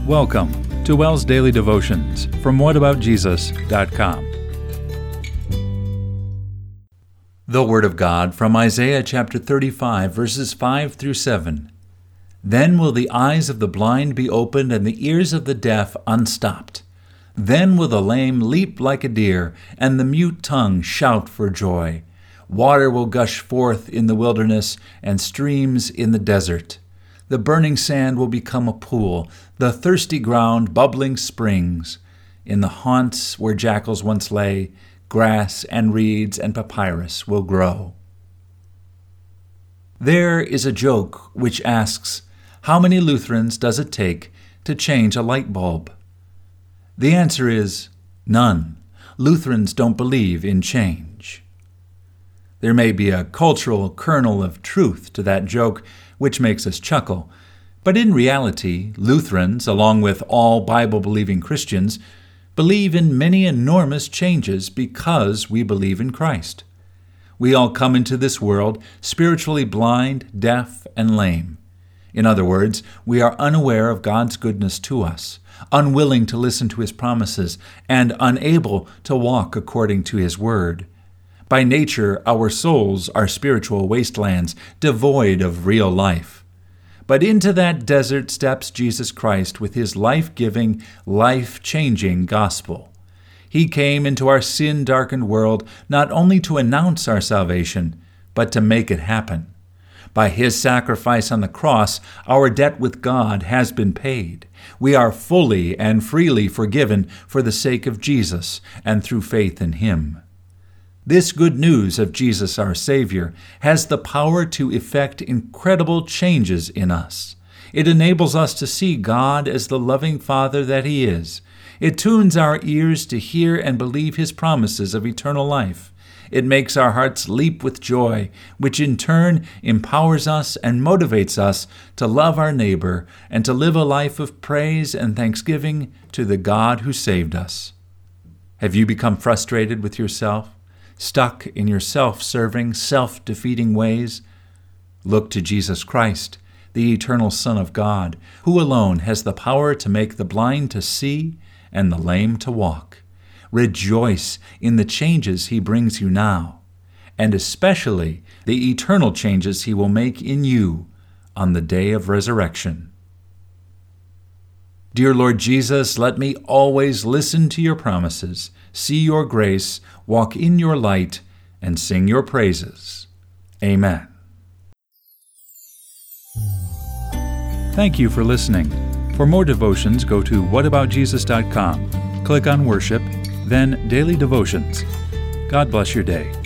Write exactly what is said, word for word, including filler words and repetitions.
Welcome to WELS Daily Devotions from what about jesus dot com. The Word of God from Isaiah chapter thirty-five, verses five through seven. Then will the eyes of the blind be opened and the ears of the deaf unstopped. Then will the lame leap like a deer, and the mute tongue shout for joy. Water will gush forth in the wilderness, and streams in the desert. The burning sand will become a pool, the thirsty ground bubbling springs. In the haunts where jackals once lay, grass and reeds and papyrus will grow. There is a joke which asks, how many Lutherans does it take to change a light bulb? The answer is none. Lutherans don't believe in change. There may be a cultural kernel of truth to that joke, which makes us chuckle. But in reality, Lutherans, along with all Bible-believing Christians, believe in many enormous changes because we believe in Christ. We all come into this world spiritually blind, deaf, and lame. In other words, we are unaware of God's goodness to us, unwilling to listen to His promises, and unable to walk according to His word. By nature, our souls are spiritual wastelands, devoid of real life. But into that desert steps Jesus Christ with His life-giving, life-changing gospel. He came into our sin-darkened world not only to announce our salvation, but to make it happen. By His sacrifice on the cross, our debt with God has been paid. We are fully and freely forgiven for the sake of Jesus and through faith in Him. This good news of Jesus our Savior has the power to effect incredible changes in us. It enables us to see God as the loving Father that He is. It tunes our ears to hear and believe His promises of eternal life. It makes our hearts leap with joy, which in turn empowers us and motivates us to love our neighbor and to live a life of praise and thanksgiving to the God who saved us. Have you become frustrated with yourself? Stuck in your self-serving, self-defeating ways? Look to Jesus Christ, the eternal Son of God, who alone has the power to make the blind to see and the lame to walk. Rejoice in the changes He brings you now, and especially the eternal changes He will make in you on the day of resurrection. Dear Lord Jesus, let me always listen to Your promises, see Your grace, walk in Your light, and sing Your praises. Amen. Thank you for listening. For more devotions, go to what about jesus dot com. Click on Worship, then Daily Devotions. God bless your day.